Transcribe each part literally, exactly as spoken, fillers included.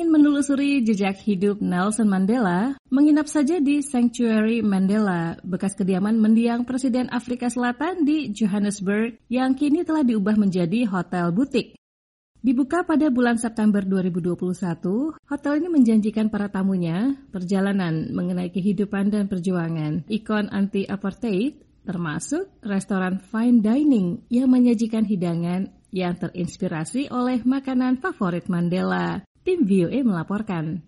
Ingin menelusuri jejak hidup Nelson Mandela, menginap saja di Sanctuary Mandela, bekas kediaman mendiang Presiden Afrika Selatan di Johannesburg yang kini telah diubah menjadi hotel butik. Dibuka pada bulan September dua ribu dua puluh satu, hotel ini menjanjikan para tamunya perjalanan mengenai kehidupan dan perjuangan ikon anti-apartheid, termasuk restoran fine dining yang menyajikan hidangan yang terinspirasi oleh makanan favorit Mandela. Tim V O A melaporkan.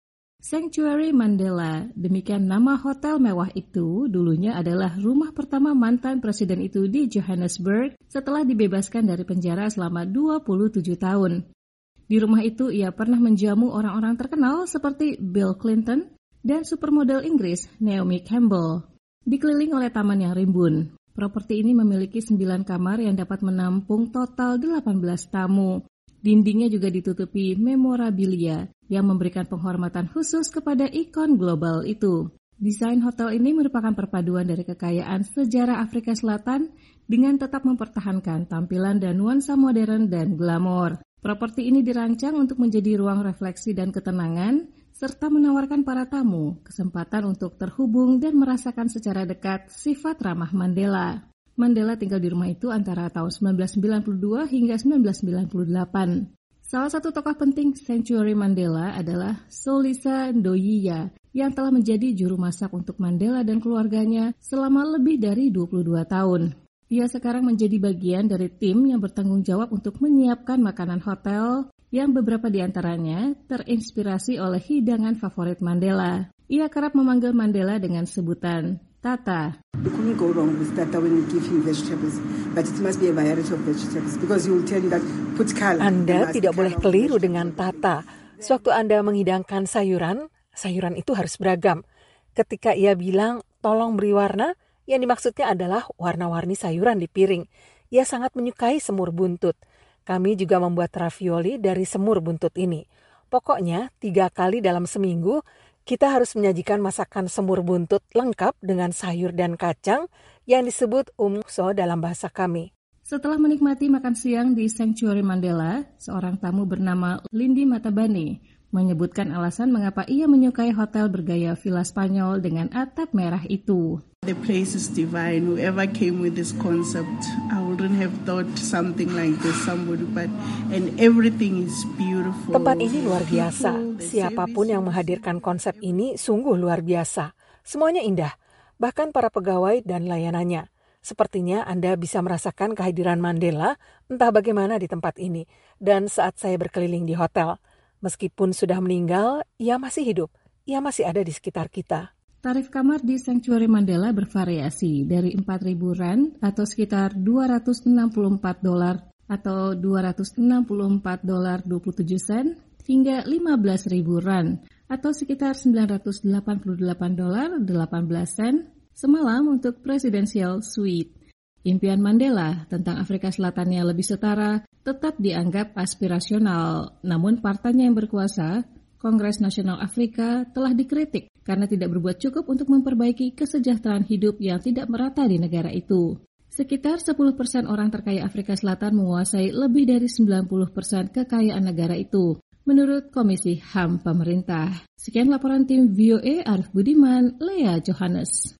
Sanctuary Mandela, demikian nama hotel mewah itu, dulunya adalah rumah pertama mantan presiden itu di Johannesburg setelah dibebaskan dari penjara selama dua puluh tujuh tahun. Di rumah itu ia pernah menjamu orang-orang terkenal seperti Bill Clinton dan supermodel Inggris Naomi Campbell. Dikeliling oleh taman yang rimbun, properti ini memiliki sembilan kamar yang dapat menampung total delapan belas tamu. Dindingnya juga ditutupi memorabilia yang memberikan penghormatan khusus kepada ikon global itu. Desain hotel ini merupakan perpaduan dari kekayaan sejarah Afrika Selatan dengan tetap mempertahankan tampilan dan nuansa modern dan glamor. Properti ini dirancang untuk menjadi ruang refleksi dan ketenangan, serta menawarkan para tamu kesempatan untuk terhubung dan merasakan secara dekat sifat ramah Mandela. Mandela tinggal di rumah itu antara tahun sembilan belas sembilan puluh dua hingga sembilan belas sembilan puluh delapan. Salah satu tokoh penting Sanctuary Mandela adalah Solisa Ndoyiya yang telah menjadi juru masak untuk Mandela dan keluarganya selama lebih dari dua puluh dua tahun. Ia sekarang menjadi bagian dari tim yang bertanggung jawab untuk menyiapkan makanan hotel yang beberapa di antaranya terinspirasi oleh hidangan favorit Mandela. Ia kerap memanggil Mandela dengan sebutan Tata. You couldn't go wrong with Tata when you give him vegetables, but it must be a variety of vegetables because he will tell you that put color. Anda tidak boleh keliru dengan Tata. Sewaktu Anda menghidangkan sayuran, sayuran itu harus beragam. Ketika ia bilang, tolong beri warna, yang dimaksudnya adalah warna-warni sayuran di piring. Ia sangat menyukai semur buntut. Kami juga membuat ravioli dari semur buntut ini. Pokoknya, tiga kali dalam seminggu, kita harus menyajikan masakan semur buntut lengkap dengan sayur dan kacang yang disebut umso dalam bahasa kami. Setelah menikmati makan siang di Sanctuary Mandela, seorang tamu bernama Lindy Matabane menyebutkan alasan mengapa ia menyukai hotel bergaya villa Spanyol dengan atap merah itu. The place is divine. Whoever came with this concept, I wouldn't have thought something like this somebody, but and everything is beautiful. Tempat ini luar biasa. Siapapun yang menghadirkan konsep ini sungguh luar biasa. Semuanya indah, bahkan para pegawai dan layanannya. Sepertinya Anda bisa merasakan kehadiran Mandela entah bagaimana di tempat ini. Dan saat saya berkeliling di hotel, meskipun sudah meninggal, ia masih hidup. Ia masih ada di sekitar kita. Tarif kamar di Sanctuary Mandela bervariasi dari empat ribu rand atau sekitar dua ratus enam puluh empat dolar atau dua ratus enam puluh empat dolar dua puluh tujuh sen hingga lima belas ribu rand atau sekitar sembilan ratus delapan puluh delapan dolar delapan belas sen semalam untuk Presidential Suite. Impian Mandela tentang Afrika Selatan yang lebih setara tetap dianggap aspirasional, namun partainya yang berkuasa, Kongres Nasional Afrika, telah dikritik karena tidak berbuat cukup untuk memperbaiki kesejahteraan hidup yang tidak merata di negara itu. Sekitar sepuluh persen orang terkaya Afrika Selatan menguasai lebih dari sembilan puluh persen kekayaan negara itu, menurut Komisi H A M pemerintah. Sekian laporan tim V O A, Arif Budiman, Lea Johannes.